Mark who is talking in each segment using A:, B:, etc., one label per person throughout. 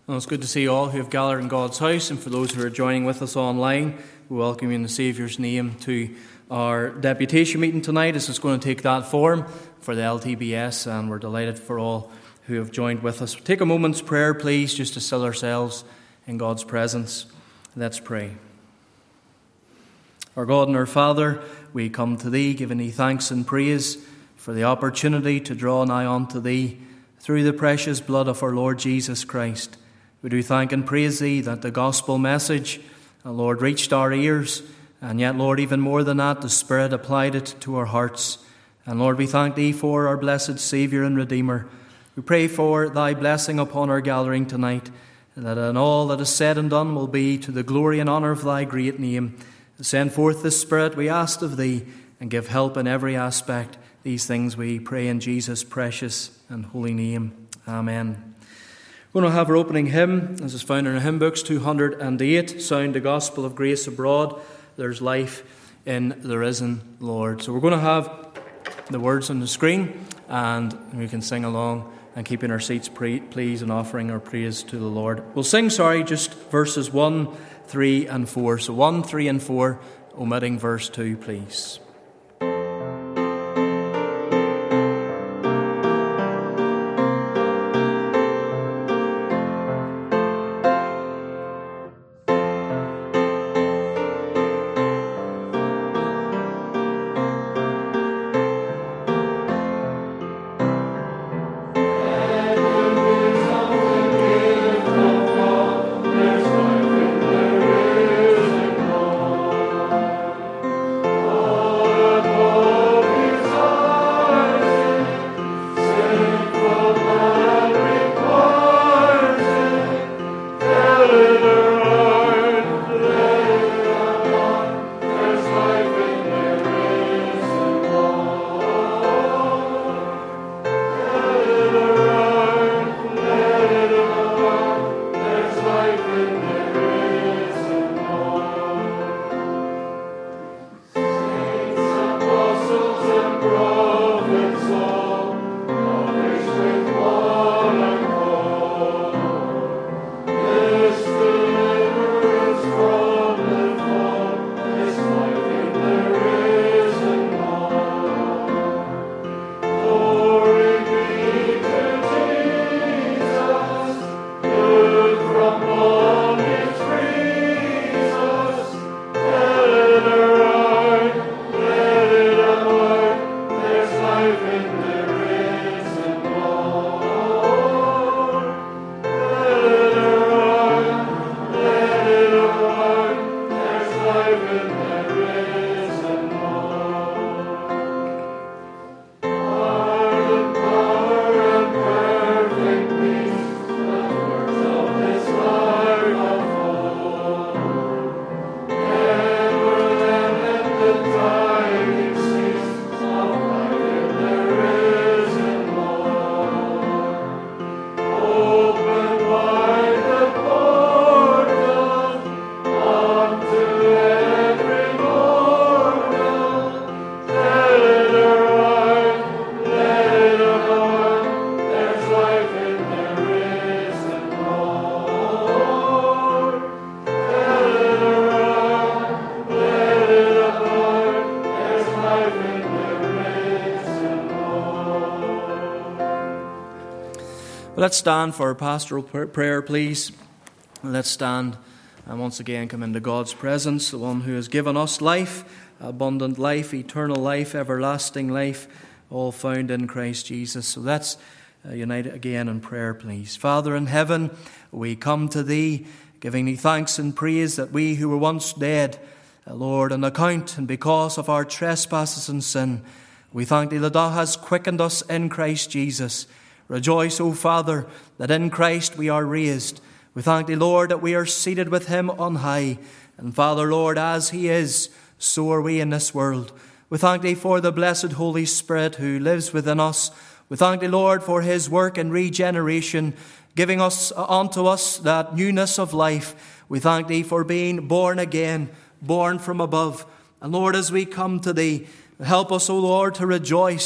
A: Well, it's good to see all who have gathered in God's house, and for those who are joining with us online, we welcome you in the Saviour's name to our deputation meeting tonight. This is going to take that form for the LTBS, and we're delighted for all who have joined with us. Take a moment's prayer, please, just to still ourselves in God's presence. Let's pray. Our God and our Father, we come to Thee, giving Thee thanks and praise for the opportunity to draw nigh unto Thee through the precious blood of our Lord Jesus Christ. We do thank and praise Thee that the gospel message, Lord, reached our ears, and yet, Lord, even more than that, the Spirit applied it to our hearts. And Lord, we thank Thee for our blessed Saviour and Redeemer. We pray for Thy blessing upon our gathering tonight, and that in all that is said and done will be to the glory and honour of Thy great name. Send forth the Spirit, we ask of Thee, and give help in every aspect. These things we pray in Jesus' precious and holy name. Amen. We're going to have our opening hymn, as is found in our hymn books, 208, Sound the Gospel of Grace Abroad. There's life in the risen Lord. So we're going to have the words on the screen, and we can sing along and keep in our seats, please, and offering our praise to the Lord. We'll sing, just verses 1, 3 and 4. So 1, 3 and 4, omitting verse 2, please. Let's stand for our pastoral prayer, please. Let's stand and once again come into God's presence, the one who has given us life, abundant life, eternal life, everlasting life, all found in Christ Jesus. So let's unite again in prayer, please. Father in heaven, we come to Thee, giving Thee thanks and praise that we who were once dead, Lord, on account and because of our trespasses and sin, we thank Thee that Thou hast quickened us in Christ Jesus. Rejoice, O Father, that in Christ we are raised. We thank Thee, Lord, that we are seated with Him on high. And Father, Lord, as He is, so are we in this world. We thank Thee for the blessed Holy Spirit who lives within us. We thank Thee, Lord, for His work in regeneration, giving us unto us that newness of life. We thank Thee for being born again, born from above. And Lord, as we come to Thee, help us, O Lord, to rejoice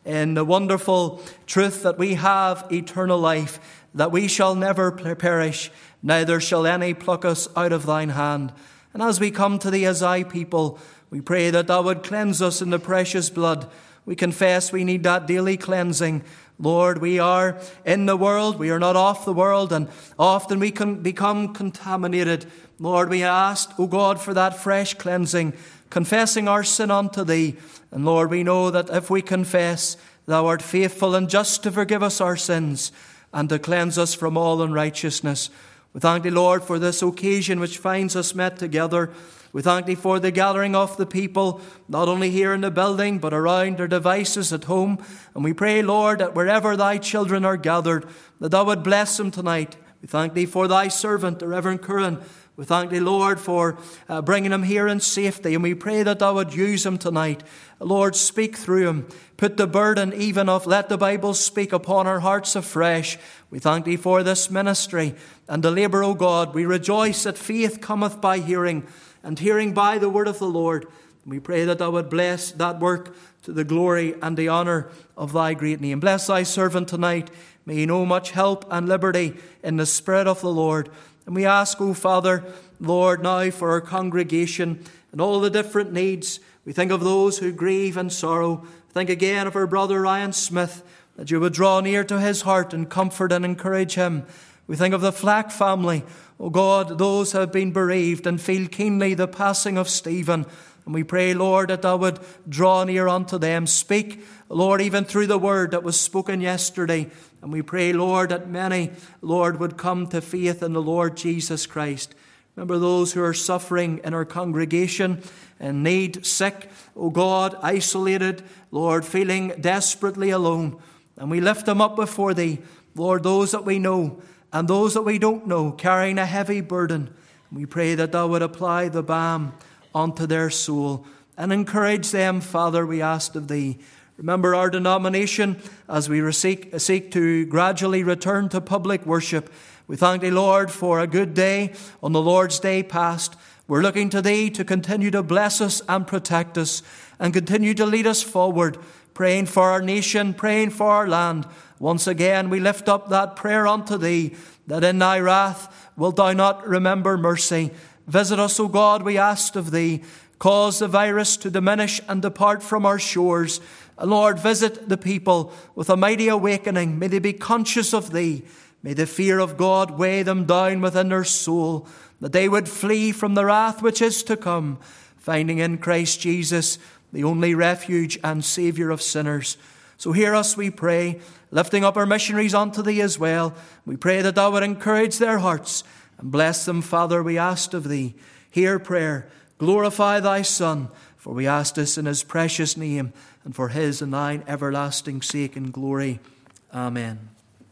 A: in the wonderful truth that we have eternal life, that we shall never perish, neither shall any pluck us out of thine hand. And as we come to thee as thy people, we pray that thou would cleanse us in the precious blood. We confess we need that daily cleansing. Lord, we are in the world, we are not off the world, and often we can become contaminated. Lord, we ask, O God, for that fresh cleansing, confessing our sin unto thee. And Lord, we know that if we confess, thou art faithful and just to forgive us our sins and to cleanse us from all unrighteousness. We thank thee, Lord, for this occasion which finds us met together. We thank thee for the gathering of the people, not only here in the building, but around their devices at home. And we pray, Lord, that wherever thy children are gathered, that thou would bless them tonight. We thank thee for thy servant, the Reverend Curran. We thank thee, Lord, for bringing him here in safety. And we pray that thou would use him tonight. Lord, speak through him. Put the burden even of let the Bible speak upon our hearts afresh. We thank thee for this ministry and the labour, O God. We rejoice that faith cometh by hearing, and hearing by the word of the Lord. We pray that thou would bless that work to the glory and the honour of thy great name. Bless thy servant tonight. May he know much help and liberty in the Spirit of the Lord. And we ask, O Father, Lord, now for our congregation and all the different needs. We think of those who grieve and sorrow. Think again of our brother Ryan Smith, that you would draw near to his heart and comfort and encourage him. We think of the Flack family. O God, those who have been bereaved and feel keenly the passing of Stephen. And we pray, Lord, that thou would draw near unto them. Speak, Lord, even through the word that was spoken yesterday. And we pray, Lord, that many, Lord, would come to faith in the Lord Jesus Christ. Remember those who are suffering in our congregation and need, sick, O God, isolated, Lord, feeling desperately alone. And we lift them up before thee, Lord, those that we know and those that we don't know, carrying a heavy burden. We pray that thou would apply the balm unto their soul and encourage them, Father, we ask of thee. Remember our denomination as we seek to gradually return to public worship. We thank thee, Lord, for a good day on the Lord's Day past. We're looking to thee to continue to bless us and protect us and continue to lead us forward, praying for our nation, praying for our land. Once again, we lift up that prayer unto thee, that in thy wrath wilt thou not remember mercy. Visit us, O God, we ask of thee. Cause the virus to diminish and depart from our shores. And Lord, visit the people with a mighty awakening. May they be conscious of thee. May the fear of God weigh them down within their soul, that they would flee from the wrath which is to come, finding in Christ Jesus the only refuge and Saviour of sinners. So hear us, we pray, lifting up our missionaries unto thee as well. We pray that thou would encourage their hearts and bless them, Father, we ask of thee. Hear prayer. Glorify thy Son, for we ask this in his precious name and for his and thine everlasting sake and glory. Amen.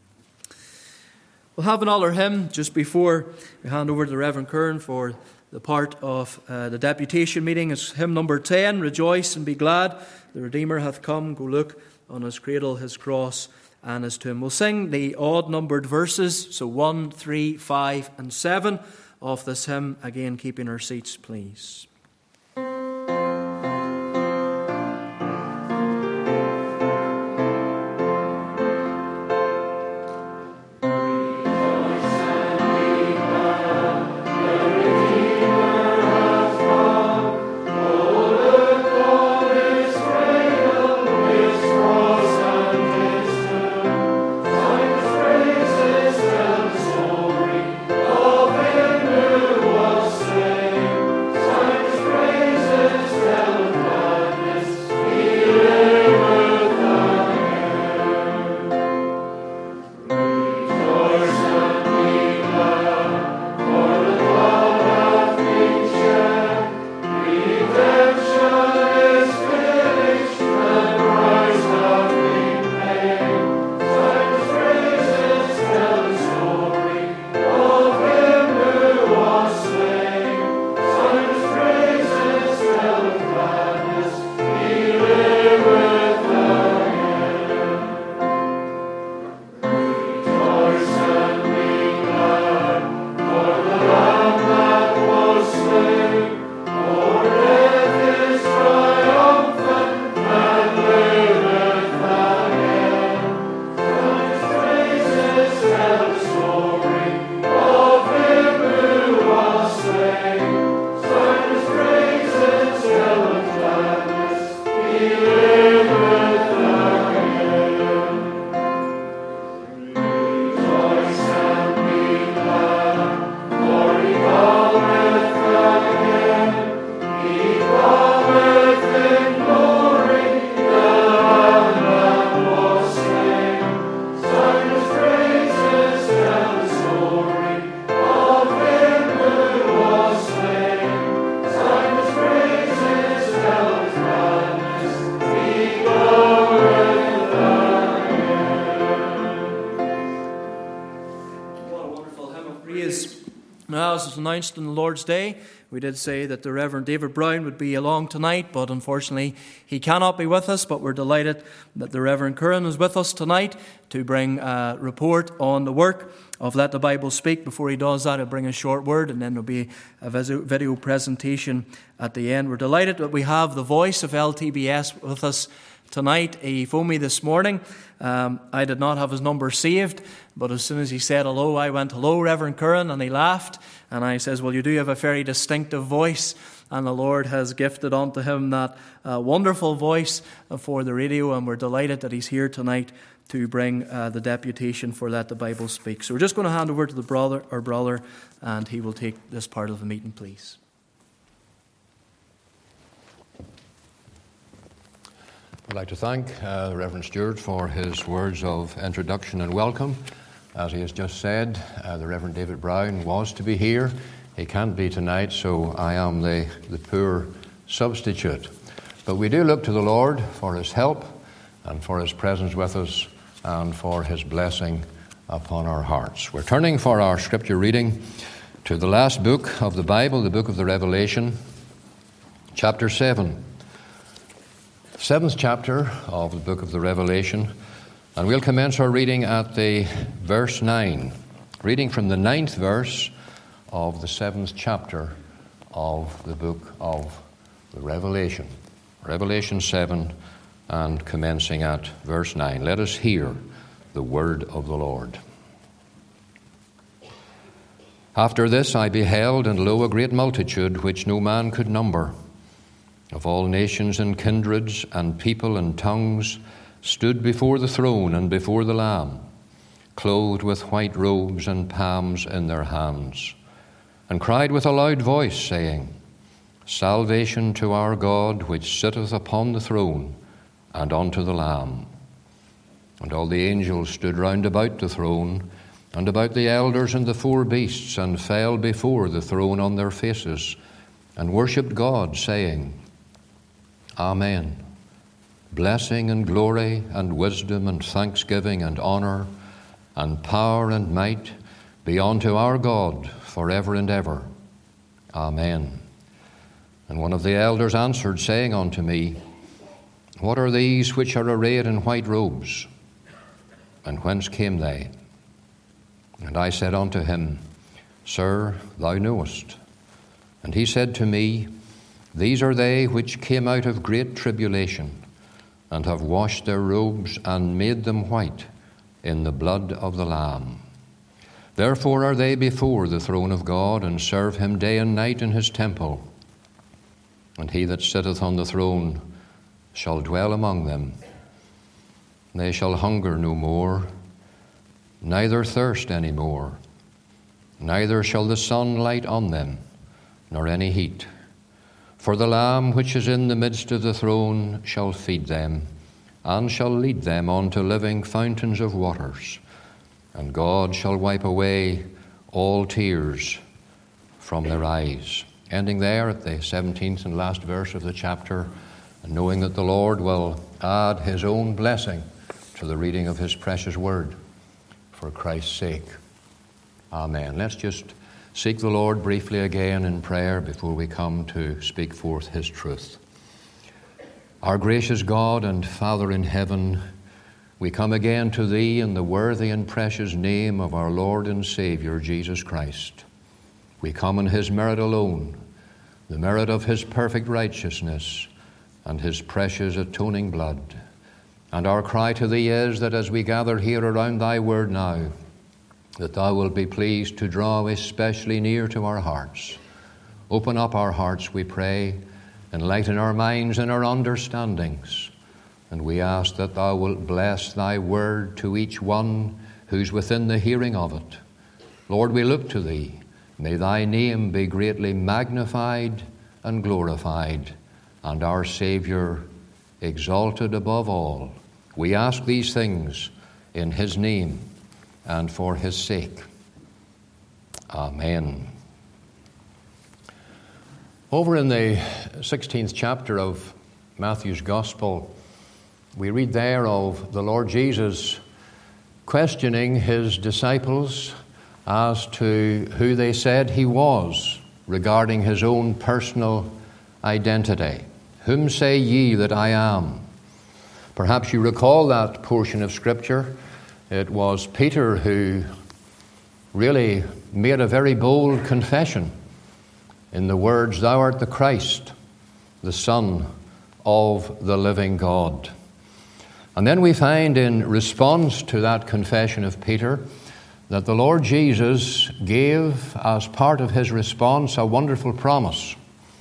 A: We'll have another hymn just before we hand over to the Reverend Curran for the part of the deputation meeting. It's hymn number 10, Rejoice and Be Glad. The Redeemer hath come. Go look on his cradle, his cross, and his tomb. We'll sing the odd-numbered verses, so 1, 3, 5, and 7 of this hymn. Again, keeping our seats, please.
B: Sorry.
A: Praise. Now, as was announced on the Lord's Day, we did say that the Reverend David Brown would be along tonight, but unfortunately he cannot be with us. But we're delighted that the Reverend Curran is with us tonight to bring a report on the work of Let the Bible Speak. Before he does that, he'll bring a short word, and then there'll be a video presentation at the end. We're delighted that we have the voice of LTBS with us tonight. He phoned me this morning. I did not have his number saved, but as soon as he said hello, I went, "Hello, Reverend Curran," and he laughed. And I says, "Well, you do have a very distinctive voice," and the Lord has gifted unto him that wonderful voice for the radio, and we're delighted that he's here tonight to bring the deputation for Let the Bible Speak. So we're just going to hand over to our brother, and he will take this part of the meeting, please.
B: I'd like to thank the Reverend Stewart for his words of introduction and welcome. As he has just said, the Reverend David Brown was to be here. He can't be tonight, so I am the poor substitute. But we do look to the Lord for his help and for his presence with us and for his blessing upon our hearts. We're turning for our scripture reading to the last book of the Bible, the book of the Revelation, chapter 7. 7th chapter of the book of the Revelation, and we'll commence our reading at the verse 9, reading from the 9th verse of the 7th chapter of the book of the Revelation. Revelation 7, and commencing at verse 9. Let us hear the word of the Lord. After this I beheld, and lo, a great multitude, which no man could number, of all nations and kindreds and people and tongues, stood before the throne and before the Lamb, clothed with white robes and palms in their hands, and cried with a loud voice, saying, Salvation to our God, which sitteth upon the throne, and unto the Lamb. And all the angels stood round about the throne, and about the elders and the four beasts, and fell before the throne on their faces, and worshipped God, saying, Amen. Blessing and glory and wisdom and thanksgiving and honor and power and might be unto our God forever and ever. Amen. And one of the elders answered, saying unto me, What are these which are arrayed in white robes? And whence came they? And I said unto him, Sir, thou knowest. And he said to me, These are they which came out of great tribulation, and have washed their robes and made them white in the blood of the Lamb. Therefore are they before the throne of God, and serve him day and night in his temple. And he that sitteth on the throne shall dwell among them. They shall hunger no more, neither thirst any more, neither shall the sun light on them, nor any heat. For the Lamb which is in the midst of the throne shall feed them, and shall lead them unto living fountains of waters. And God shall wipe away all tears from their eyes. Ending there at the 17th and last verse of the chapter, and knowing that the Lord will add his own blessing to the reading of his precious word for Christ's sake. Amen. Let's just seek the Lord briefly again in prayer before we come to speak forth his truth. Our gracious God and Father in heaven, we come again to thee in the worthy and precious name of our Lord and Savior, Jesus Christ. We come in his merit alone, the merit of his perfect righteousness and his precious atoning blood. And our cry to thee is that as we gather here around thy word now, that thou wilt be pleased to draw especially near to our hearts. Open up our hearts, we pray, enlighten our minds and our understandings. And we ask that thou wilt bless thy word to each one who's within the hearing of it. Lord, we look to thee. May thy name be greatly magnified and glorified, and our Savior exalted above all. We ask these things in his name and for his sake. Amen. Over in the 16th chapter of Matthew's Gospel, we read there of the Lord Jesus questioning his disciples as to who they said he was regarding his own personal identity. Whom say ye that I am? Perhaps you recall that portion of Scripture. It was Peter who really made a very bold confession in the words, "Thou art the Christ, the Son of the living God." And then we find in response to that confession of Peter that the Lord Jesus gave, as part of his response, a wonderful promise.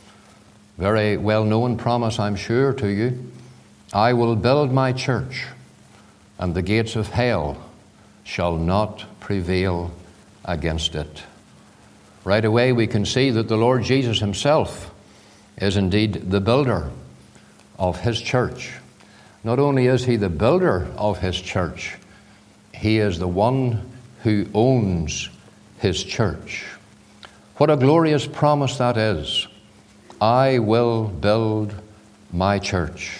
B: Very well-known promise, I'm sure, to you. "I will build my church, and the gates of hell shall not prevail against it." Right away we can see that the Lord Jesus himself is indeed the builder of his church. Not only is he the builder of his church, he is the one who owns his church. What a glorious promise that is. "I will build my church."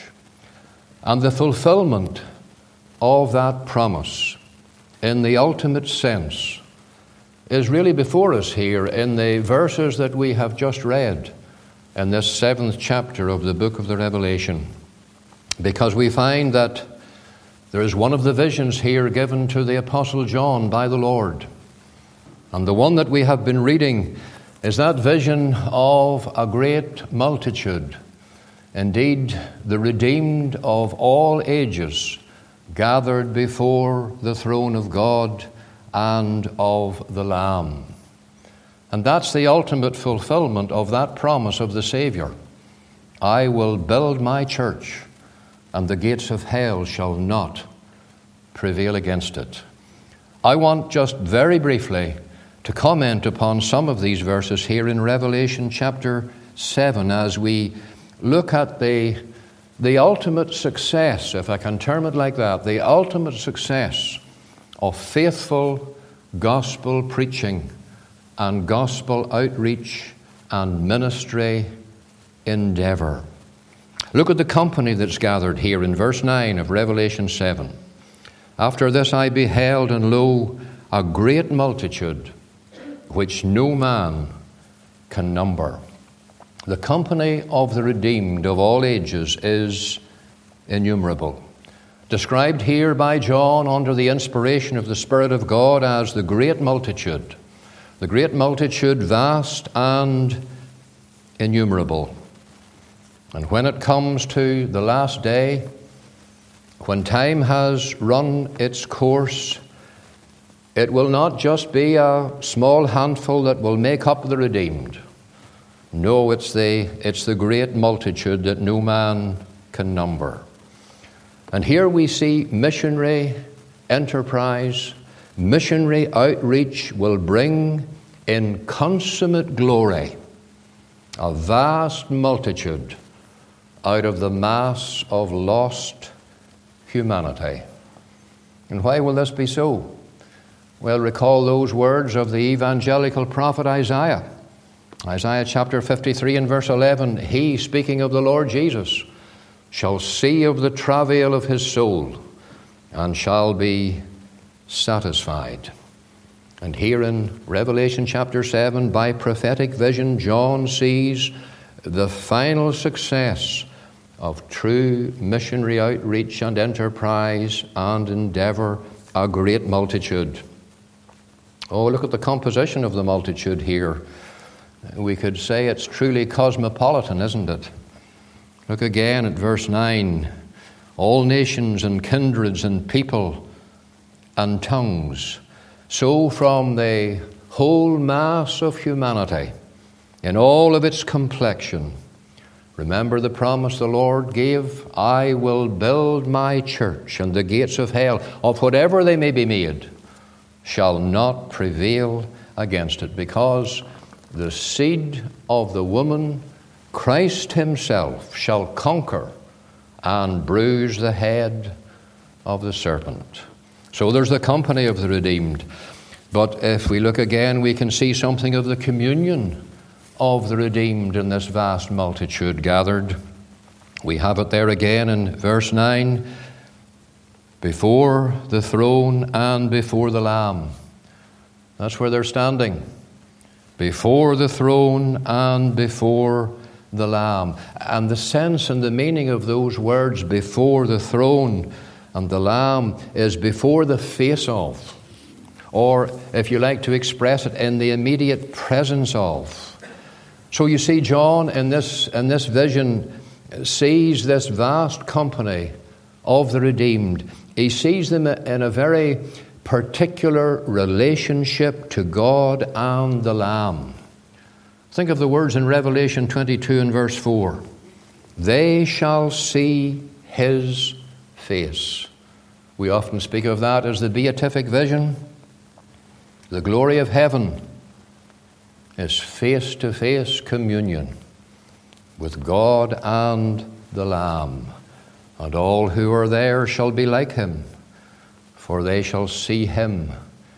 B: And the fulfillment of that promise in the ultimate sense is really before us here in the verses that we have just read in this 7th chapter of the book of the Revelation. Because we find that there is one of the visions here given to the Apostle John by the Lord. And the one that we have been reading is that vision of a great multitude, indeed the redeemed of all ages, gathered before the throne of God and of the Lamb. And that's the ultimate fulfillment of that promise of the Savior. "I will build my church, and the gates of hell shall not prevail against it." I want just very briefly to comment upon some of these verses here in Revelation chapter 7 as we look at the ultimate success, if I can term it like that, the ultimate success of faithful gospel preaching and gospel outreach and ministry endeavor. Look at the company that's gathered here in verse 9 of Revelation 7. "After this I beheld, and lo, a great multitude, which no man can number." The company of the redeemed of all ages is innumerable. Described here by John under the inspiration of the Spirit of God as the great multitude. The great multitude, vast and innumerable. And when it comes to the last day, when time has run its course, it will not just be a small handful that will make up the redeemed. No, it's the great multitude that no man can number. And here we see missionary enterprise, missionary outreach will bring in consummate glory a vast multitude out of the mass of lost humanity. And why will this be so? Well, recall those words of the evangelical prophet Isaiah. Isaiah chapter 53 and verse 11, "He," speaking of the Lord Jesus, "shall see of the travail of his soul, and shall be satisfied." And here in Revelation chapter 7, by prophetic vision, John sees the final success of true missionary outreach and enterprise and endeavor, a great multitude. Oh, look at the composition of the multitude here. We could say it's truly cosmopolitan, isn't it? Look again at verse 9. "All nations and kindreds and people and tongues." So from the whole mass of humanity, in all of its complexion, remember the promise the Lord gave, "I will build my church, and the gates of hell, of whatever they may be made, shall not prevail against it," because the seed of the woman, Christ himself, shall conquer and bruise the head of the serpent. So there's the company of the redeemed. But if we look again, we can see something of the communion of the redeemed in this vast multitude gathered. We have it there again in verse 9. "Before the throne and before the Lamb." That's where they're standing, before the throne and before the Lamb. And the sense and the meaning of those words, before the throne and the Lamb, is before the face of, or if you like to express it, in the immediate presence of. So you see, John in this vision sees this vast company of the redeemed. He sees them in a very particular relationship to God and the Lamb. Think of the words in Revelation 22 and verse 4. They shall see his face. We often speak of that as the beatific vision. The glory of heaven is face-to-face communion with God and the Lamb. And all who are there shall be like him, for they shall see him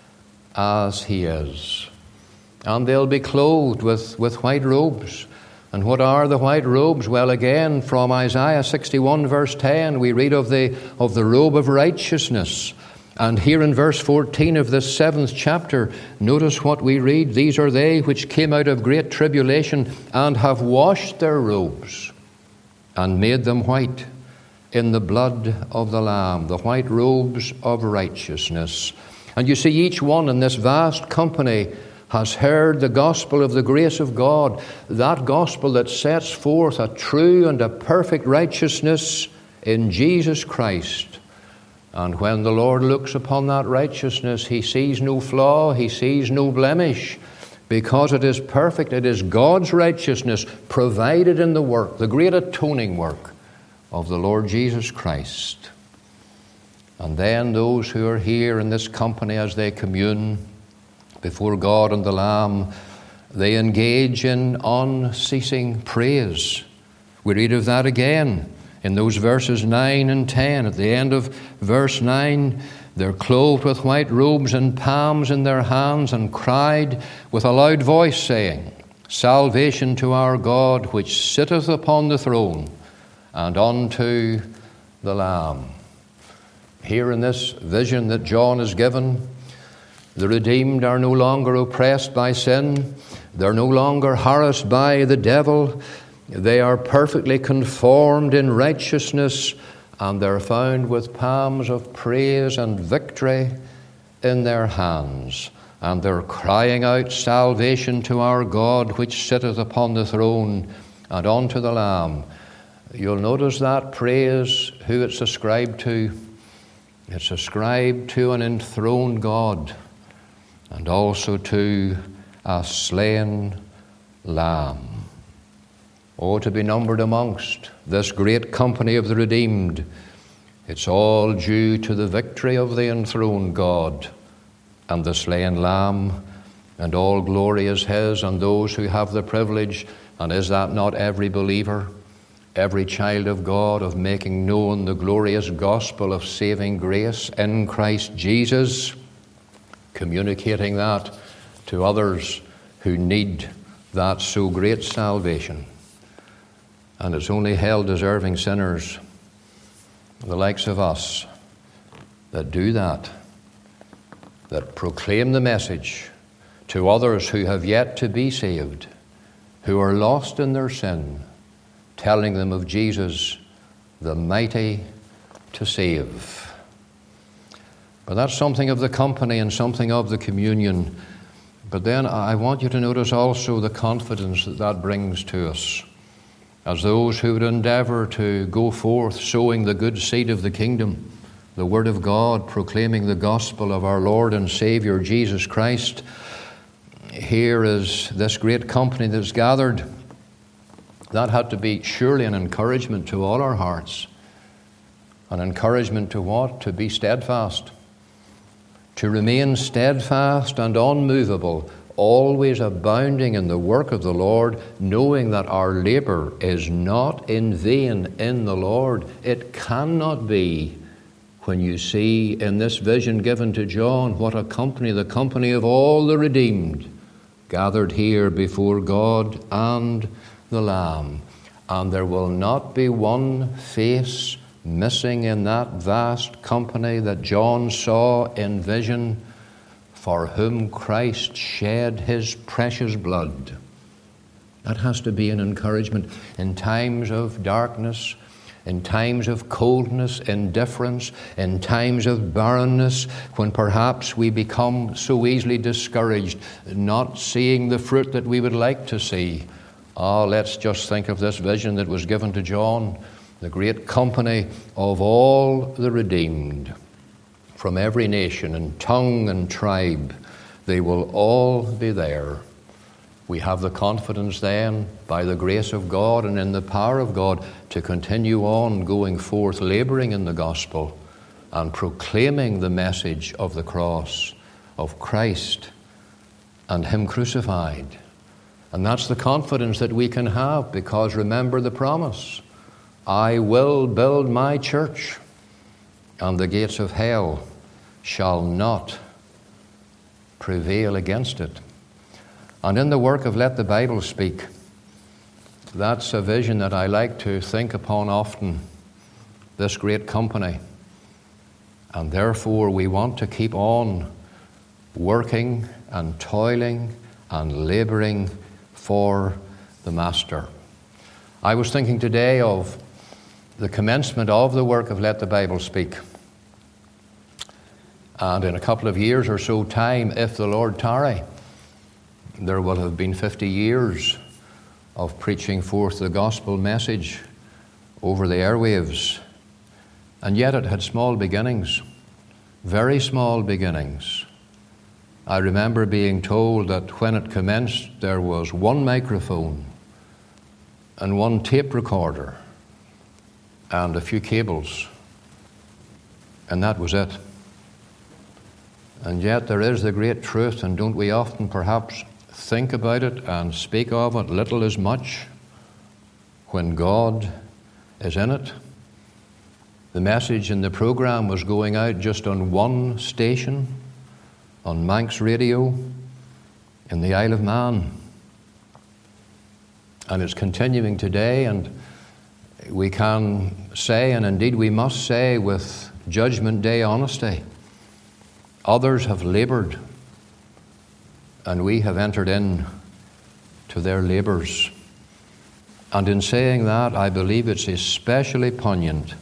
B: as he is. And they'll be clothed with white robes. And what are the white robes? Well, again, from Isaiah 61 verse 10, we read of the robe of righteousness. And here in verse 14 of this 7th chapter, notice what we read. These are they which came out of great tribulation and have washed their robes and made them white in the blood of the Lamb, the white robes of righteousness. And you see, each one in this vast company has heard the gospel of the grace of God, that gospel that sets forth a true and a perfect righteousness in Jesus Christ. And when the Lord looks upon that righteousness, he sees no flaw, he sees no blemish, because it is perfect. It is God's righteousness provided in the work, the great atoning work of the Lord Jesus Christ. And then those who are here in this company, as they commune before God and the Lamb, they engage in unceasing praise. We read of that again in those verses 9 and 10. At the end of verse 9, they're clothed with white robes and palms in their hands, and cried with a loud voice, saying, Salvation to our God, which sitteth upon the throne, and unto the Lamb. Here in this vision that John is given, the redeemed are no longer oppressed by sin. They're no longer harassed by the devil. They are perfectly conformed in righteousness, and they're found with palms of praise and victory in their hands. And they're crying out, Salvation to our God, which sitteth upon the throne, and unto the Lamb. You'll notice that praise, who it's ascribed to. It's ascribed to an enthroned God, and also to a slain Lamb. Oh, to be numbered amongst this great company of the redeemed, it's all due to the victory of the enthroned God and the slain Lamb, and all glory is his. And those who have the privilege, and is that not every believer, every child of God, of making known the glorious gospel of saving grace in Christ Jesus, communicating that to others who need that so great salvation. And it's only hell-deserving sinners, the likes of us, that do that proclaim the message to others who have yet to be saved, who are lost in their sin, telling them of Jesus, the mighty to save. But that's something of the company and something of the communion. But then I want you to notice also the confidence that brings to us, as those who would endeavor to go forth sowing the good seed of the kingdom, the Word of God, proclaiming the gospel of our Lord and Savior Jesus Christ. Here is this great company that's gathered. That had to be surely an encouragement to all our hearts. An encouragement to what? To be steadfast. To remain steadfast and unmovable, always abounding in the work of the Lord, knowing that our labor is not in vain in the Lord. It cannot be. When you see in this vision given to John, what a company, the company of all the redeemed, gathered here before God and the Lamb. And there will not be one face missing in that vast company that John saw in vision for whom Christ shed his precious blood. That has to be an encouragement in times of darkness, in times of coldness, indifference, in times of barrenness, when perhaps we become so easily discouraged, not seeing the fruit that we would like to see. Let's just think of this vision that was given to John, the great company of all the redeemed from every nation and tongue and tribe. They will all be there. We have the confidence then, by the grace of God and in the power of God, to continue on going forth, laboring in the gospel and proclaiming the message of the cross of Christ and him crucified. And that's the confidence that we can have, because remember the promise: I will build my church, and the gates of hell shall not prevail against it. And in the work of Let the Bible Speak, that's a vision that I like to think upon often, this great company. And therefore we want to keep on working and toiling and laboring for the Master. I was thinking today of the commencement of the work of Let the Bible Speak. And in a couple of years or so time, if the Lord tarry, there will have been 50 years of preaching forth the gospel message over the airwaves. And yet it had small beginnings, very small beginnings. I remember being told that when it commenced, there was one microphone and one tape recorder and a few cables, and that was it. And yet there is the great truth, and don't we often perhaps think about it and speak of it, little as much, when God is in it? The message in the program was going out just on one station, on Manx Radio in the Isle of Man. And it's continuing today, and we can say, and indeed we must say with Judgment Day honesty, others have labored, and we have entered in to their labors. And in saying that, I believe it's especially poignant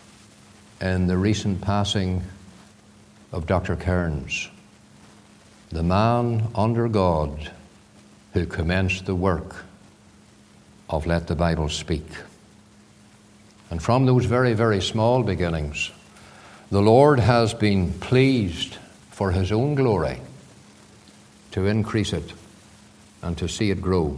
B: in the recent passing of Dr. Cairns, the man under God who commenced the work of Let the Bible Speak. And from those very, very small beginnings, the Lord has been pleased for his own glory to increase it and to see it grow.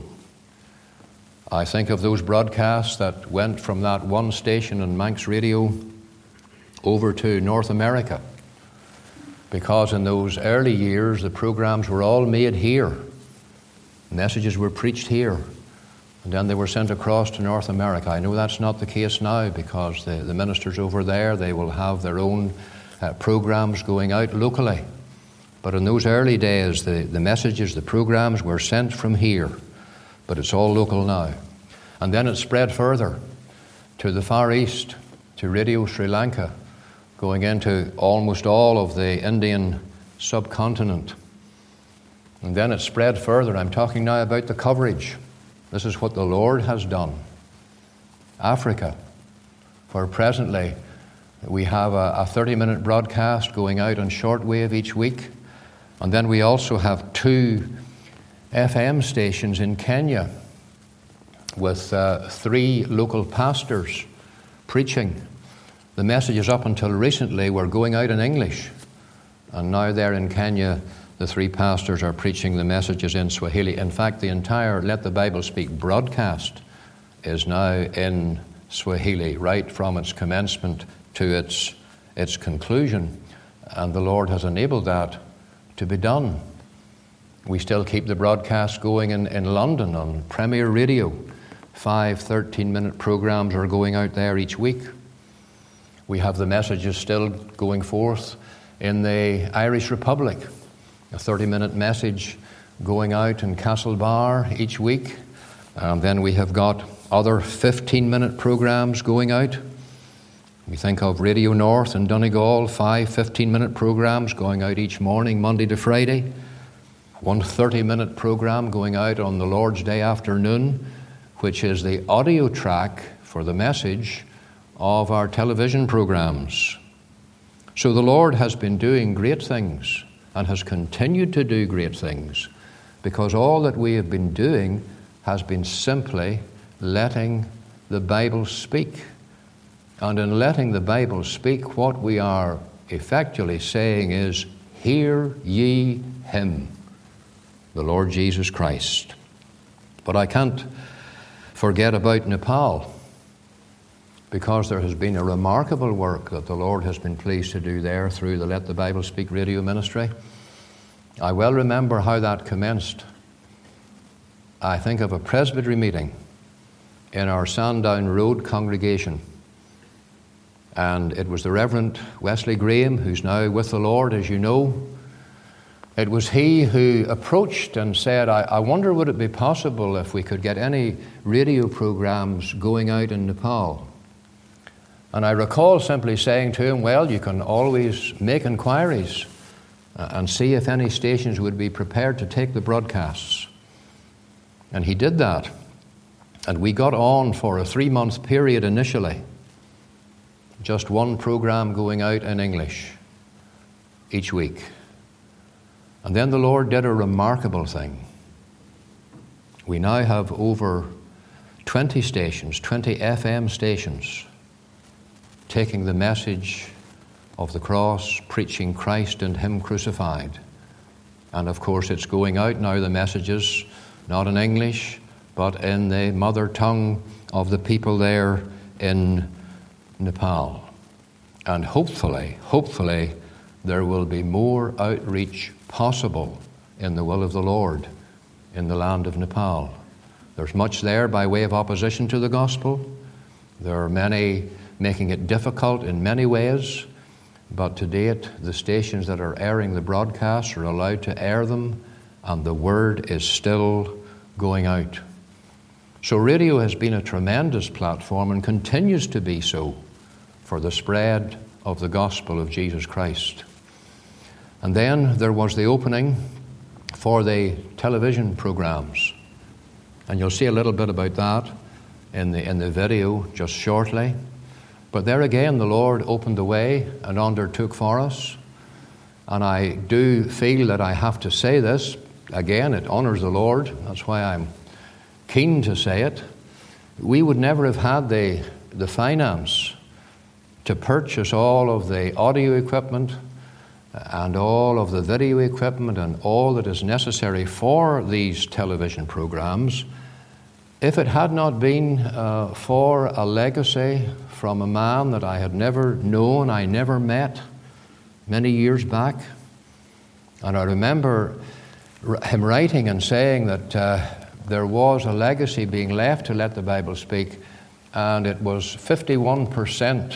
B: I think of those broadcasts that went from that one station on Manx Radio over to North America, because in those early years the programs were all made here. Messages were preached here, and then they were sent across to North America. I know that's not the case now, because the ministers over there, they will have their own programs going out locally. But in those early days, the messages, the programs were sent from here, but it's all local now. And then it spread further to the Far East, to Radio Sri Lanka, going into almost all of the Indian subcontinent. And then it spread further. I'm talking now about the coverage. This is what the Lord has done. Africa, where presently we have a 30-minute broadcast going out on shortwave each week. And then we also have 2 FM stations in Kenya with 3 local pastors preaching. The messages up until recently were going out in English. And now there in Kenya, the 3 pastors are preaching the messages in Swahili. In fact, the entire Let the Bible Speak broadcast is now in Swahili, right from its commencement to its conclusion. And the Lord has enabled that to be done. We still keep the broadcast going in London on Premier Radio. 5 13-minute programs are going out there each week. We have the messages still going forth in the Irish Republic. A 30-minute message going out in Castlebar each week. And then we have got other 15-minute programs going out. We think of Radio North in Donegal, 5 15-minute programs going out each morning, Monday to Friday. One 30-minute program going out on the Lord's Day afternoon, which is the audio track for the message of our television programs. So the Lord has been doing great things and has continued to do great things, because all that we have been doing has been simply letting the Bible speak. And in letting the Bible speak, what we are effectively saying is, hear ye him, the Lord Jesus Christ. But I can't forget about Nepal, because there has been a remarkable work that the Lord has been pleased to do there through the Let the Bible Speak radio ministry. I well remember how that commenced. I think of a presbytery meeting in our Sandown Road congregation. And it was the Reverend Wesley Graham, who's now with the Lord, as you know. It was he who approached and said, I wonder would it be possible if we could get any radio programs going out in Nepal. And I recall simply saying to him, well, you can always make inquiries and see if any stations would be prepared to take the broadcasts. And he did that. And we got on for a 3-month period initially. Just one program going out in English each week. And then the Lord did a remarkable thing. We now have over 20 stations, 20 FM stations, taking the message of the cross, preaching Christ and Him crucified. And of course it's going out now, the messages, not in English, but in the mother tongue of the people there in Nepal. And hopefully, there will be more outreach possible in the will of the Lord in the land of Nepal. There's much there by way of opposition to the gospel. There are many making it difficult in many ways, but to date, the stations that are airing the broadcasts are allowed to air them, and the word is still going out. So radio has been a tremendous platform and continues to be so for the spread of the gospel of Jesus Christ. And then there was the opening for the television programs. And you'll see a little bit about that in the video just shortly. But there again, the Lord opened the way and undertook for us. And I do feel that I have to say this. Again, it honors the Lord. That's why I'm keen to say it. We would never have had the finance to purchase all of the audio equipment and all of the video equipment and all that is necessary for these television programs if it had not been for a legacy from a man that I had never known, I never met many years back. And I remember him writing and saying that there was a legacy being left to Let the Bible Speak, and it was 51%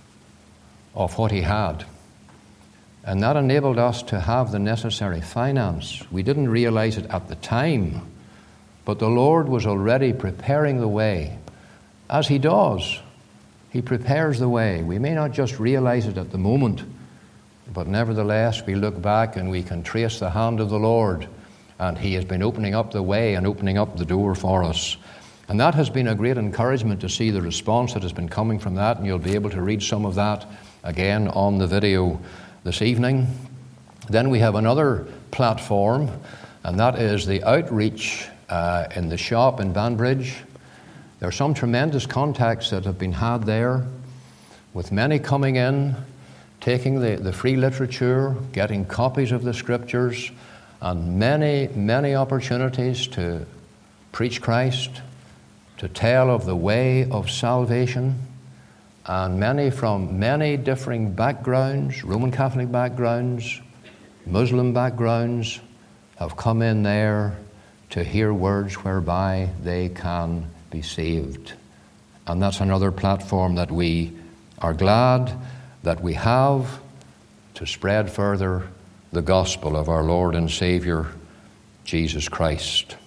B: of what he had. And that enabled us to have the necessary finance. We didn't realize it at the time, but the Lord was already preparing the way. As He does, He prepares the way. We may not just realize it at the moment, but nevertheless we look back and we can trace the hand of the Lord, and He has been opening up the way and opening up the door for us. And that has been a great encouragement to see the response that has been coming from that, and you'll be able to read some of that again on the video this evening. Then we have another platform, and that is the outreach in the shop in Banbridge. There are some tremendous contacts that have been had there, with many coming in, taking the free literature, getting copies of the Scriptures, and many opportunities to preach Christ, to tell of the way of salvation. And many from many differing backgrounds, Roman Catholic backgrounds, Muslim backgrounds, have come in there to hear words whereby they can be saved. And that's another platform that we are glad that we have to spread further the gospel of our Lord and Savior, Jesus Christ.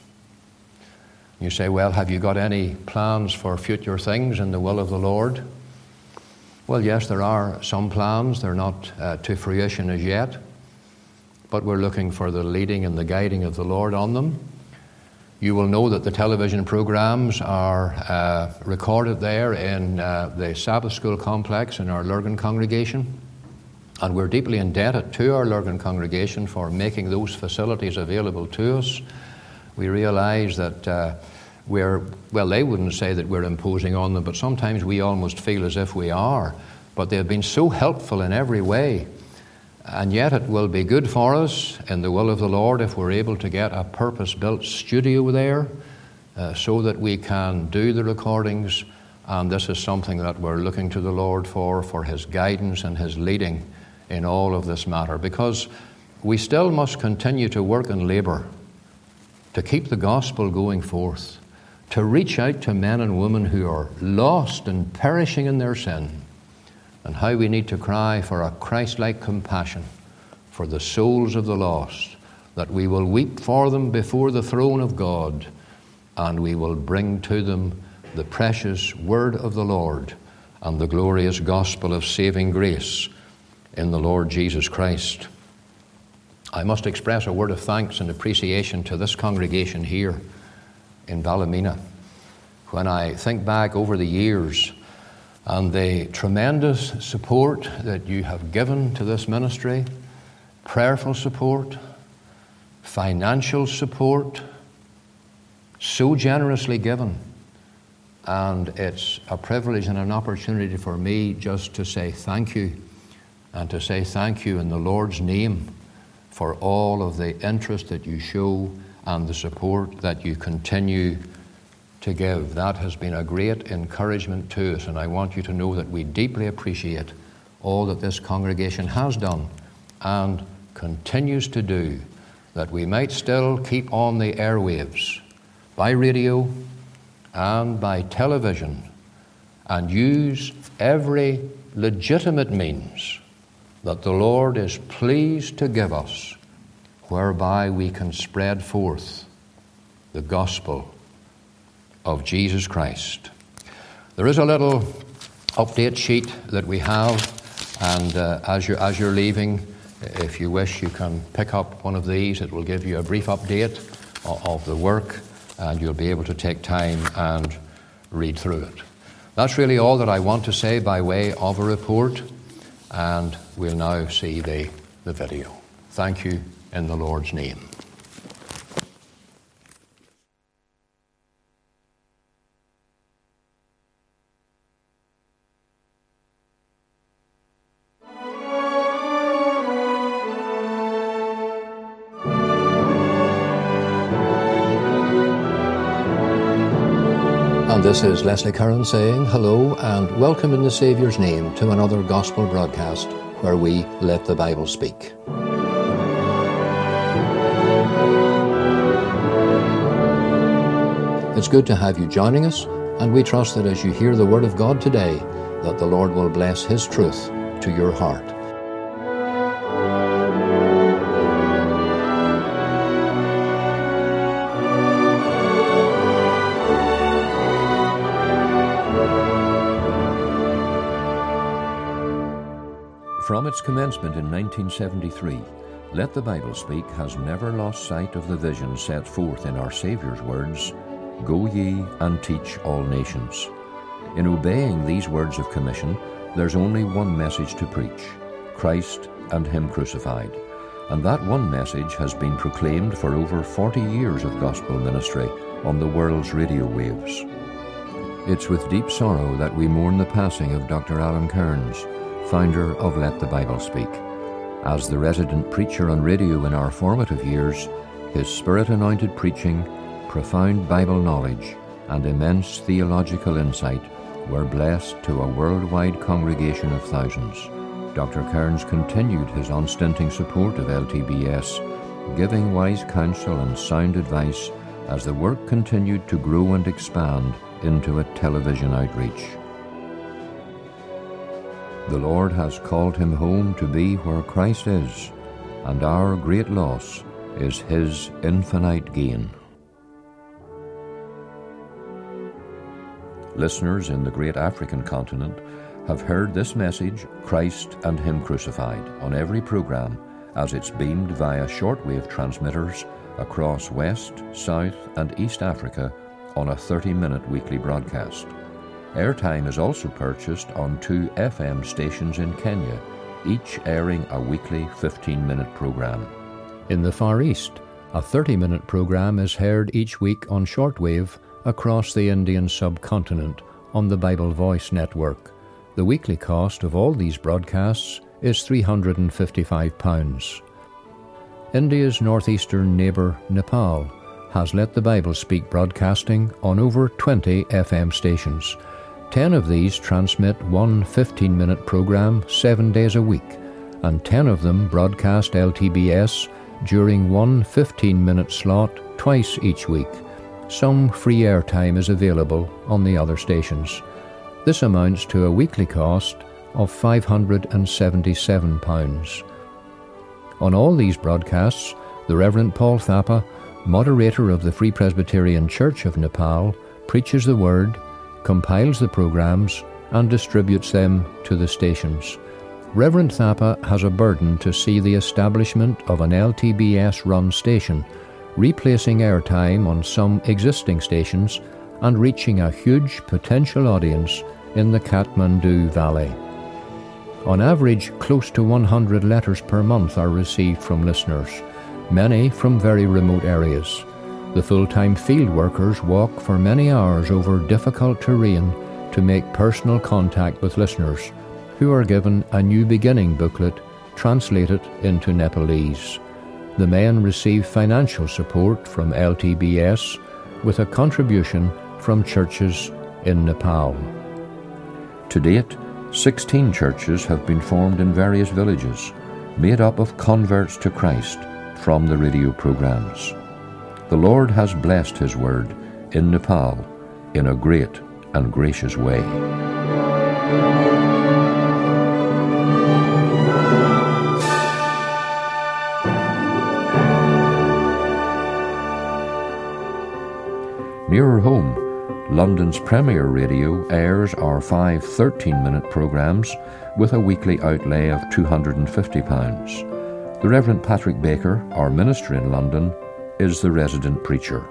B: You say, well, have you got any plans for future things in the will of the Lord? Well, yes, there are some plans. They're not to fruition as yet, but we're looking for the leading and the guiding of the Lord on them. You will know that the television programs are recorded there in the Sabbath School complex in our Lurgan congregation, and we're deeply indebted to our Lurgan congregation for making those facilities available to us. We realize that they wouldn't say that we're imposing on them, but sometimes we almost feel as if we are. But they've been so helpful in every way. And yet it will be good for us in the will of the Lord if we're able to get a purpose-built studio there so that we can do the recordings. And this is something that we're looking to the Lord for His guidance and His leading in all of this matter. Because we still must continue to work and labour to keep the gospel going forth, to reach out to men and women who are lost and perishing in their sin, and how we need to cry for a Christ-like compassion for the souls of the lost, that we will weep for them before the throne of God, and we will bring to them the precious word of the Lord and the glorious gospel of saving grace in the Lord Jesus Christ. I must express a word of thanks and appreciation to this congregation here in Ballymena. When I think back over the years and the tremendous support that you have given to this ministry, prayerful support, financial support, so generously given. And it's a privilege and an opportunity for me just to say thank you, and to say thank you in the Lord's name for all of the interest that you show and the support that you continue to give. That has been a great encouragement to us, and I want you to know that we deeply appreciate all that this congregation has done and continues to do, that we might still keep on the airwaves by radio and by television and use every legitimate means that the Lord is pleased to give us, whereby we can spread forth the gospel of Jesus Christ. There is a little update sheet that we have, and as you're leaving, if you wish, you can pick up one of these. It will give you a brief update of the work, and you'll be able to take time and read through it. That's really all that I want to say by way of a report, and we'll now see the video. Thank you in the Lord's name. And this is Leslie Curran saying hello and welcome in the Saviour's name to another gospel broadcast where we let the Bible speak. It's good to have you joining us, and we trust that as you hear the Word of God today, that the Lord will bless His truth to your heart.
C: From its commencement in 1973, Let the Bible Speak has never lost sight of the vision set forth in our Saviour's words, "Go ye and teach all nations." In obeying these words of commission, there's only one message to preach, Christ and Him crucified. And that one message has been proclaimed for over 40 years of gospel ministry on the world's radio waves. It's with deep sorrow that we mourn the passing of Dr. Alan Kearns, founder of Let the Bible Speak. As the resident preacher on radio in our formative years, his Spirit-anointed preaching, profound Bible knowledge, and immense theological insight were blessed to a worldwide congregation of thousands. Dr. Kearns continued his unstinting support of LTBS, giving wise counsel and sound advice as the work continued to grow and expand into a television outreach. The Lord has called him home to be where Christ is, and our great loss is His infinite gain. Listeners in the great African continent have heard this message, Christ and Him Crucified, on every program as it's beamed via shortwave transmitters across West, South and East Africa on a 30-minute weekly broadcast. Airtime is also purchased on 2 FM stations in Kenya, each airing a weekly 15-minute program. In the Far East, a 30-minute program is heard each week on shortwave across the Indian subcontinent on the Bible Voice network. The weekly cost of all these broadcasts is £355. India's northeastern neighbour, Nepal, has Let the Bible Speak broadcasting on over 20 FM stations. 10 of these transmit one 15-minute program 7 days a week, and 10 of them broadcast LTBS during one 15-minute slot twice each week. Some free airtime is available on the other stations. This amounts to a weekly cost of £577. On all these broadcasts, the Reverend Paul Thapa, moderator of the Free Presbyterian Church of Nepal, preaches the Word, compiles the programs, and distributes them to the stations. Reverend Thapa has a burden to see the establishment of an LTBS-run station, replacing airtime on some existing stations and reaching a huge potential audience in the Kathmandu Valley. On average, close to 100 letters per month are received from listeners, many from very remote areas. The full-time field workers walk for many hours over difficult terrain to make personal contact with listeners, who are given a New Beginning booklet translated into Nepalese. The men receive financial support from LTBS with a contribution from churches in Nepal. To date, 16 churches have been formed in various villages, made up of converts to Christ from the radio programs. The Lord has blessed His Word in Nepal in a great and gracious way. Nearer home, London's Premier Radio airs our 5 13-minute programmes with a weekly outlay of £250. The Reverend Patrick Baker, our minister in London, is the resident preacher.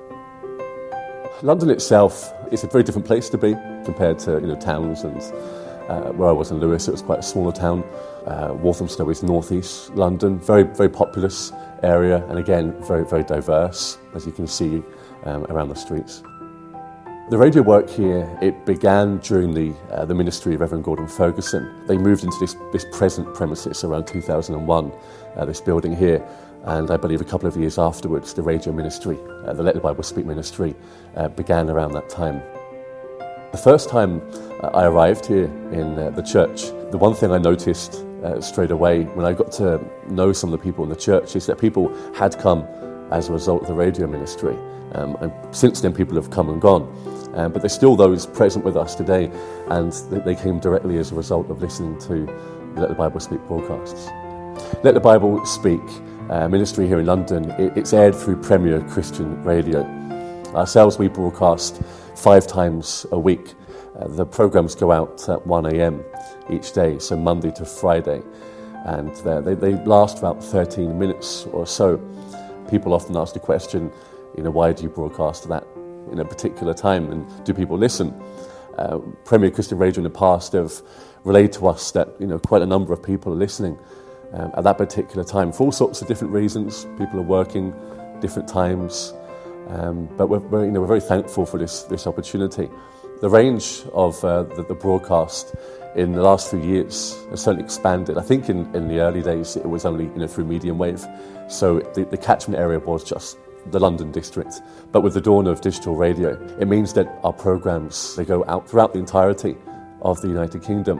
D: London itself is a very different place to be compared to towns, and where I was in Lewes, it was quite a smaller town. Walthamstow is northeast London, very, very populous area, and again, very, very diverse, as you can see around the streets. The radio work here, it began during the ministry of Reverend Gordon Ferguson. They moved into this present premises around 2001, this building here, and I believe a couple of years afterwards, the radio ministry, the Let the Bible Speak ministry, began around that time. The first time I arrived here in the church, the one thing I noticed straight away when I got to know some of the people in the church is that people had come as a result of the radio ministry. And since then, people have come and gone. But there's still those present with us today, and they came directly as a result of listening to the Let the Bible Speak broadcasts. Let the Bible Speak ministry here in London, it's aired through Premier Christian Radio. Ourselves, we broadcast 5 times a week. The programmes go out at 1 a.m. each day, so Monday to Friday, and they last about 13 minutes or so. People often ask the question, why do you broadcast that in a particular time, and do people listen? Premier Christian Radio in the past have relayed to us that quite a number of people are listening at that particular time for all sorts of different reasons. People are working different times, but we're very thankful for this opportunity. The range of the broadcast in the last few years has certainly expanded. I think in the early days it was only through medium wave, so the catchment area was just the London district. But with the dawn of digital radio, it means that our programmes, they go out throughout the entirety of the United Kingdom.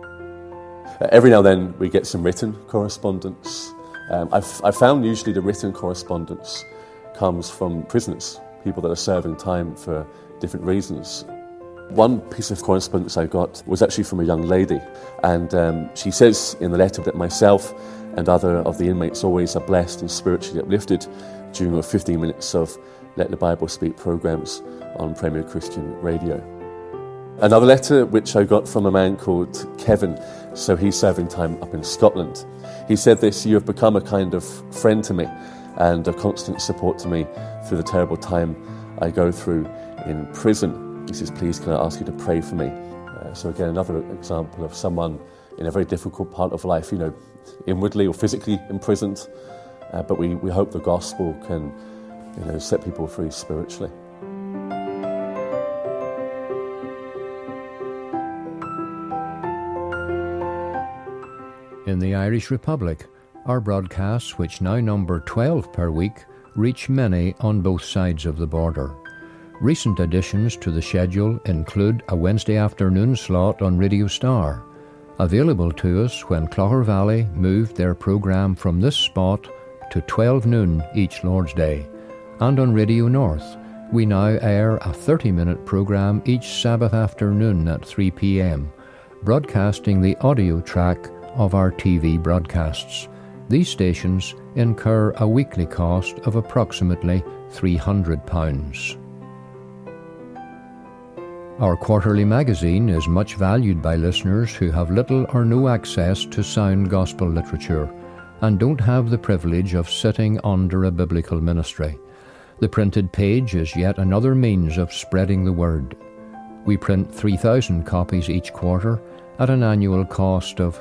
D: Every now and then we get some written correspondence. I've found usually the written correspondence comes from prisoners, people that are serving time for different reasons. One piece of correspondence I got was actually from a young lady, and she says in the letter that myself and other of the inmates always are blessed and spiritually uplifted during our 15 minutes of Let the Bible Speak programmes on Premier Christian Radio. Another letter which I got from a man called Kevin, so he's serving time up in Scotland. He said this: "You have become a kind of friend to me and a constant support to me through the terrible time I go through in prison." He says, "Please can I ask you to pray for me?" So again, another example of someone in a very difficult part of life, inwardly or physically imprisoned, but we hope the gospel can set people free spiritually.
C: In the Irish Republic, our broadcasts, which now number 12 per week, reach many on both sides of the border. Recent additions to the schedule include a Wednesday afternoon slot on Radio Star, available to us when Clogher Valley moved their programme from this spot to 12 noon each Lord's Day, and on Radio North we now air a 30-minute programme each Sabbath afternoon at 3 p.m, broadcasting the audio track of our TV broadcasts. These stations incur a weekly cost of approximately £300. Our quarterly magazine is much valued by listeners who have little or no access to sound gospel literature and don't have the privilege of sitting under a biblical ministry. The printed page is yet another means of spreading the word. We print 3,000 copies each quarter at an annual cost of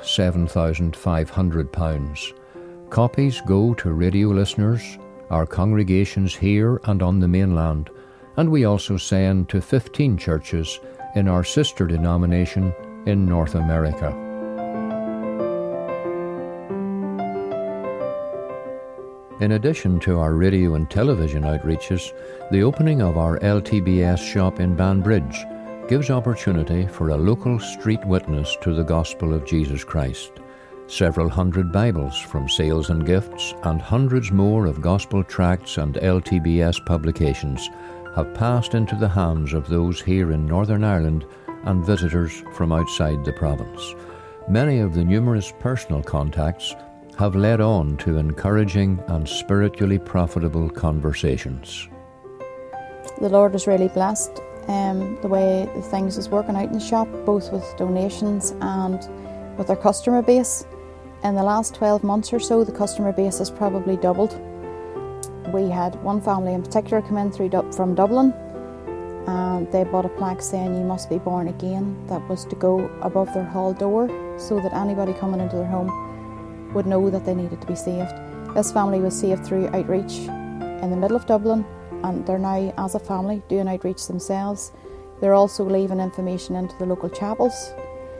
C: £7,500. Copies go to radio listeners, our congregations here and on the mainland, and we also send to 15 churches in our sister denomination in North America. In addition to our radio and television outreaches, the opening of our LTBS shop in Banbridge gives opportunity for a local street witness to the gospel of Jesus Christ. Several hundred Bibles from sales and gifts and hundreds more of gospel tracts and LTBS publications have passed into the hands of those here in Northern Ireland and visitors from outside the province. Many of the numerous personal contacts have led on to encouraging and spiritually profitable conversations.
E: The Lord is really blessed the way the things is working out in the shop, both with donations and with our customer base. In the last 12 months or so, the customer base has probably doubled. We had one family in particular come in from Dublin, and they bought a plaque saying "You must be born again." That was to go above their hall door so that anybody coming into their home would know that they needed to be saved. This family was saved through outreach in the middle of Dublin, and they're now, as a family, doing outreach themselves. They're also leaving information into the local chapels,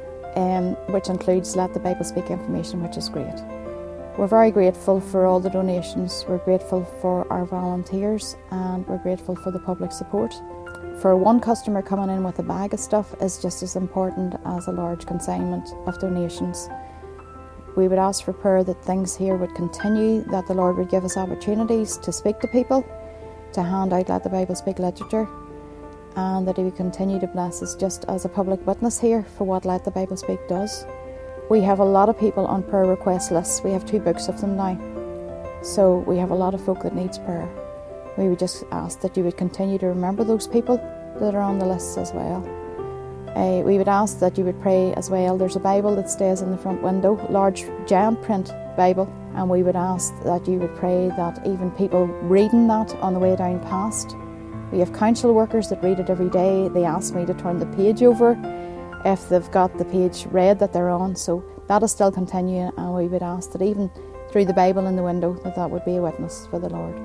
E: which includes Let the Bible Speak information, which is great. We're very grateful for all the donations, we're grateful for our volunteers, and we're grateful for the public support. For one customer coming in with a bag of stuff is just as important as a large consignment of donations. We would ask for prayer that things here would continue, that the Lord would give us opportunities to speak to people, to hand out Let the Bible Speak literature, and that He would continue to bless us just as a public witness here for what Let the Bible Speak does. We have a lot of people on prayer request lists. We have 2 books of them now. So we have a lot of folk that needs prayer. We would just ask that you would continue to remember those people that are on the lists as well. We would ask that you would pray as well. There's a Bible that stays in the front window, large giant print Bible, and we would ask that you would pray that even people reading that on the way down past. We have council workers that read it every day. They ask me to turn the page over if they've got the page read that they're on, so that is still continuing, and we would ask that even through the Bible in the window that would be a witness for the Lord.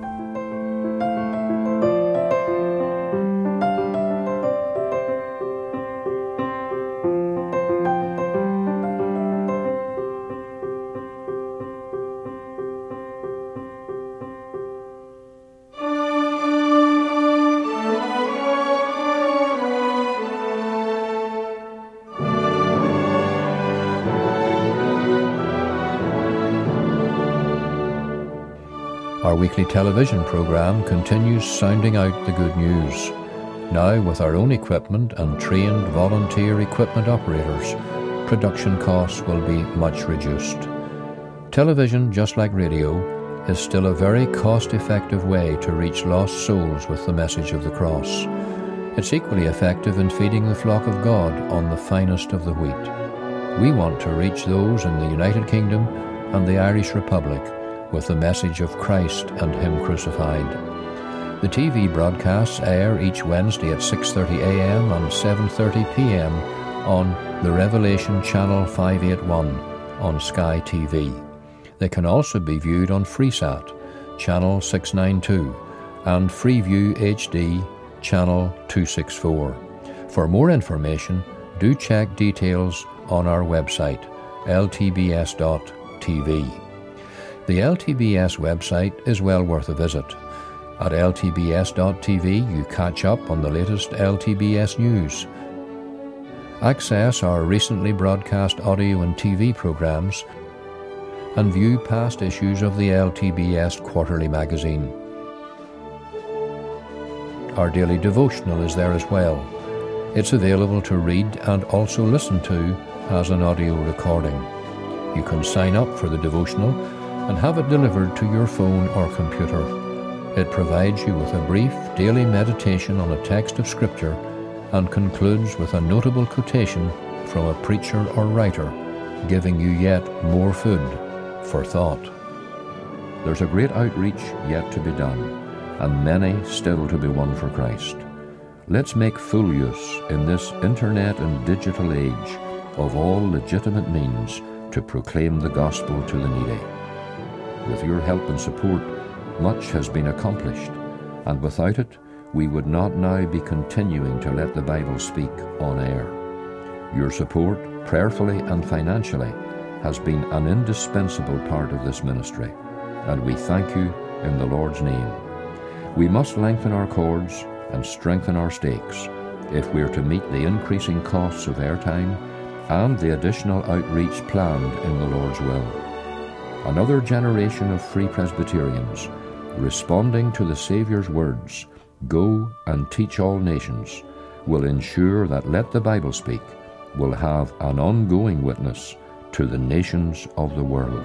C: Our weekly television programme continues sounding out the good news. Now, with our own equipment and trained volunteer equipment operators, production costs will be much reduced. Television, just like radio, is still a very cost-effective way to reach lost souls with the message of the cross. It's equally effective in feeding the flock of God on the finest of the wheat. We want to reach those in the United Kingdom and the Irish Republic with the message of Christ and Him crucified. The TV broadcasts air each Wednesday at 6:30 a.m. and 7:30 p.m. on the Revelation Channel 581 on Sky TV. They can also be viewed on Freesat, Channel 692, and Freeview HD, Channel 264. For more information, do check details on our website, ltbs.tv. The LTBS website is well worth a visit. At ltbs.tv, you catch up on the latest LTBS news. Access our recently broadcast audio and TV programs and view past issues of the LTBS Quarterly magazine. Our daily devotional is there as well. It's available to read and also listen to as an audio recording. You can sign up for the devotional and have it delivered to your phone or computer. It provides you with a brief daily meditation on a text of Scripture and concludes with a notable quotation from a preacher or writer, giving you yet more food for thought.
B: There's a great outreach yet to be done, and many still to be won for Christ. Let's make full use in this internet and digital age of all legitimate means to proclaim the gospel to the needy. With your help and support, much has been accomplished, and without it, we would not now be continuing to let the Bible speak on air. Your support, prayerfully and financially, has been an indispensable part of this ministry, and we thank you in the Lord's name. We must lengthen our cords and strengthen our stakes if we are to meet the increasing costs of airtime and the additional outreach planned in the Lord's will. Another generation of free Presbyterians, responding to the Saviour's words, "Go and teach all nations," will ensure that Let the Bible Speak will have an ongoing witness to the nations of the world.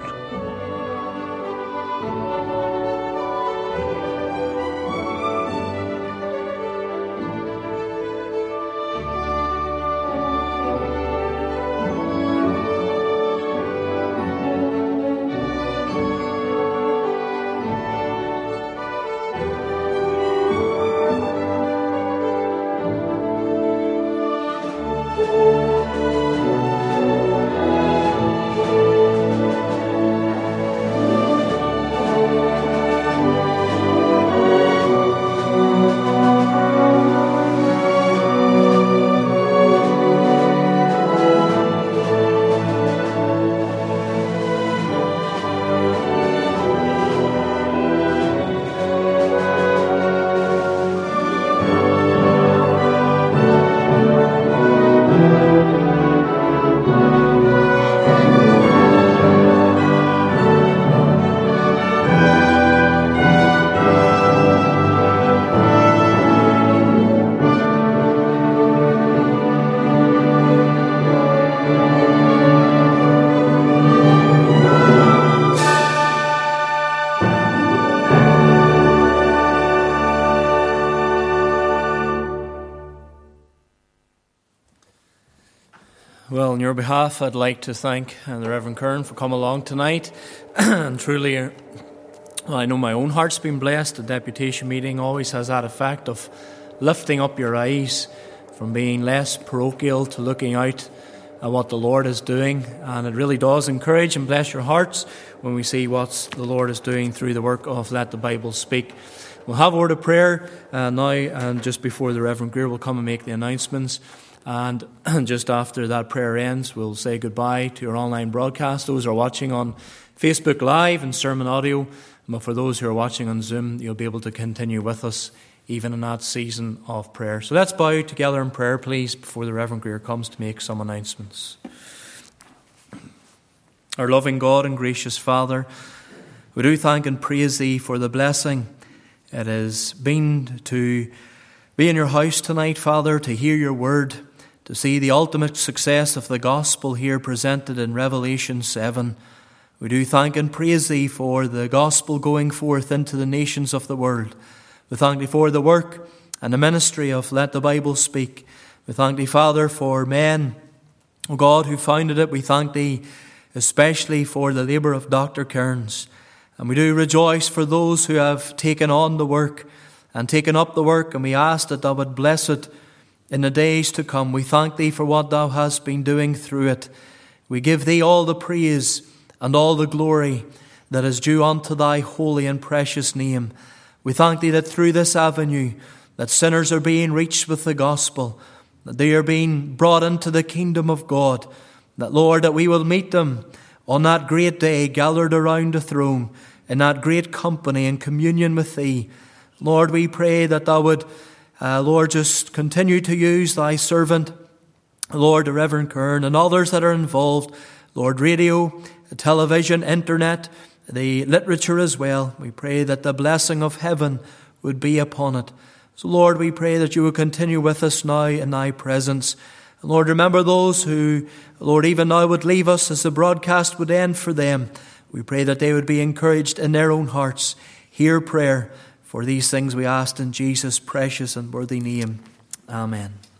A: Well, on your behalf, I'd like to thank the Reverend Kern for coming along tonight. And truly, I know my own heart's been blessed. The deputation meeting always has that effect of lifting up your eyes from being less parochial to looking out at what the Lord is doing. And it really does encourage and bless your hearts when we see what the Lord is doing through the work of Let the Bible Speak. We'll have a word of prayer now, and just before the Reverend Greer will come and make the announcements. And just after that prayer ends, we'll say goodbye to our online broadcast. Those who are watching on Facebook Live and Sermon Audio, but for those who are watching on Zoom, you'll be able to continue with us even in that season of prayer. So let's bow together in prayer, please, before the Reverend Greer comes to make some announcements. Our loving God and gracious Father, we do thank and praise Thee for the blessing it has been to be in your house tonight, Father, to hear your word, to see the ultimate success of the gospel here presented in Revelation 7. We do thank and praise Thee for the gospel going forth into the nations of the world. We thank Thee for the work and the ministry of Let the Bible Speak. We thank Thee, Father, for men, O God, who founded it. We thank Thee especially for the labour of Dr. Cairns. And we do rejoice for those who have taken on the work and taken up the work, and we ask that Thou would bless it in the days to come. We thank Thee for what Thou hast been doing through it. We give Thee all the praise and all the glory that is due unto Thy holy and precious name. We thank Thee that through this avenue that sinners are being reached with the gospel, that they are being brought into the kingdom of God, that, Lord, that we will meet them on that great day gathered around the throne in that great company and communion with Thee. Lord, we pray that Thou would, Lord, just continue to use Thy servant, Lord, the Reverend Kern, and others that are involved, Lord, radio, television, internet, the literature as well. We pray that the blessing of heaven would be upon it. So, Lord, we pray that You would continue with us now in Thy presence. And Lord, remember those who, Lord, even now would leave us as the broadcast would end for them. We pray that they would be encouraged in their own hearts. Hear prayer. For these things we ask in Jesus' precious and worthy name. Amen.